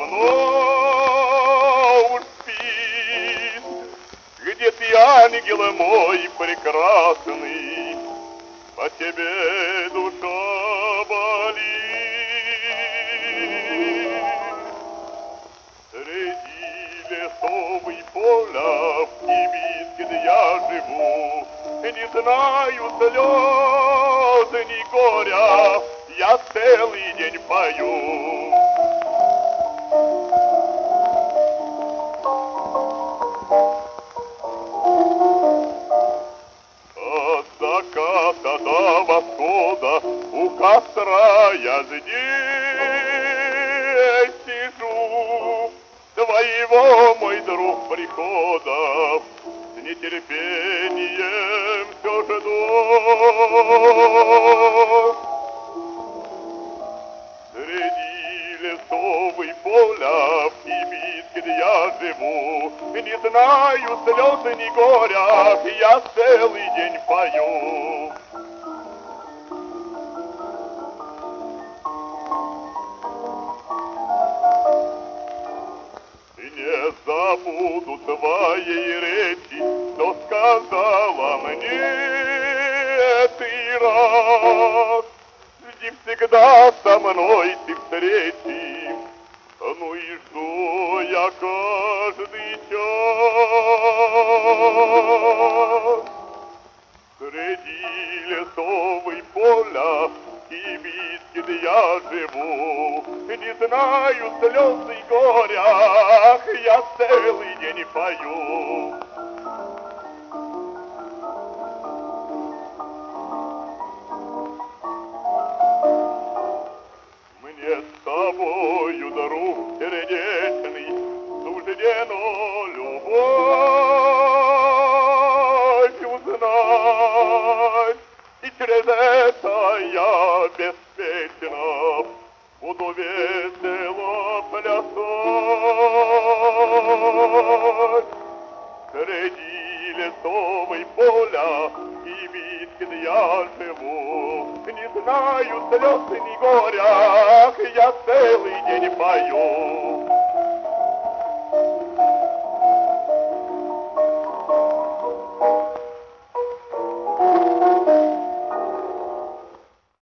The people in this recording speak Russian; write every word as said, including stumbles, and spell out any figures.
давно уж спит. Где ты, ангел мой прекрасный, по тебе душа болит. Среди лесов и поля, в Кибитке, где я живу, не знаю слез ни горя, я целый день пою. От заката до восхода у костра я здесь сижу. Твоего, мой друг, прихода с нетерпением все жду. Среди лесов и поля, в Кибитке, где я живу, не знаю слез ни горя, я целый день пою. Не забуду твоей речи, что сказала мне ты раз. Жди всегда со мной ты встречи, ну и жду я каждый час. Среди лесов и поля, Кибитке, где я живу, не знаю слез и горя, я целый день пою. Мне с тобою, друг сердечный, суждено любовь узнать, и через это я беспечно буду весело плясать. Среди лесов и поля, Кибитке, где я живу, не знаю слез ни горя, я целый день пою.